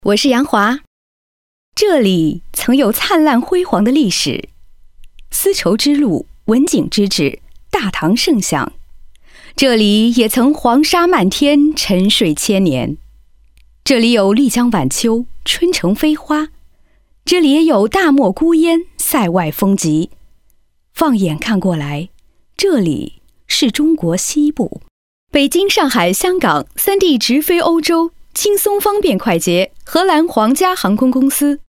我是杨华。这里曾有灿烂辉煌的历史，丝绸之路、文景之治、大唐盛享。这里也曾黄沙漫天，沉睡千年。这里有丽江晚秋，春城飞花。这里也有大漠孤烟，塞外风急。放眼看过来，这里是中国西部。北京、上海、香港3地直飞欧洲，轻松方便快捷。荷兰皇家航空公司